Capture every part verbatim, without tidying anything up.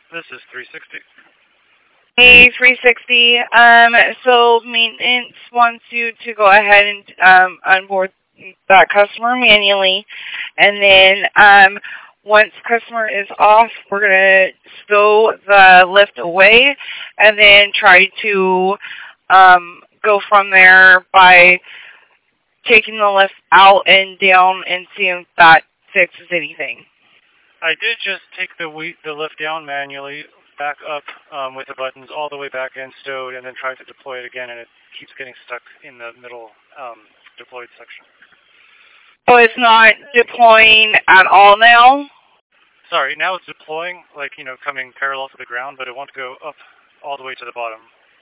This is three sixty. Hey, three sixty. Um, so maintenance wants you to go ahead and um, onboard that customer manually, and then um, once customer is off, we're gonna stow the lift away, and then try to um, go from there by taking the lift out and down and seeing if that fixes anything. I did just take the wheat, the lift down manually, back up um, with the buttons all the way back in stowed, and then tried to deploy it again, and it keeps getting stuck in the middle um, deployed section. So it's not deploying at all now? Sorry, now it's deploying, like, you know, coming parallel to the ground, but it won't go up all the way to the bottom.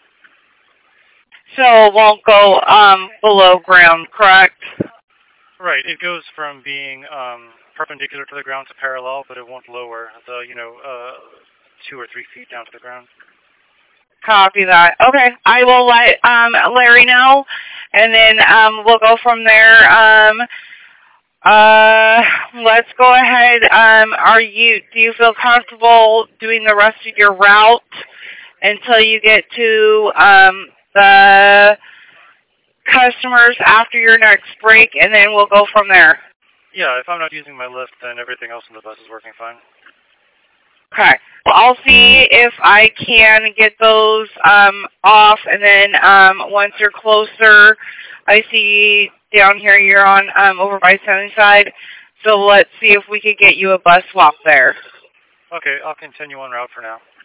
So it won't go um, below ground, correct? Right, it goes from being um, perpendicular to the ground to parallel, but it won't lower the, you know, uh, two or three feet down to the ground. Copy that. Okay, I will let um, Larry know, and then um, we'll go from there. Um, uh, let's go ahead. Um, are you? Do you feel comfortable doing the rest of your route until you get to um, the customers after your next break, and then we'll go from there? Yeah, if I'm not using my lift, then everything else in the bus is working fine. Okay. Well, I'll see if I can get those um, off, and then um, once you're closer, I see down here you're on um, over by Sunnyside, so let's see if we could get you a bus swap there. Okay, I'll continue on route for now.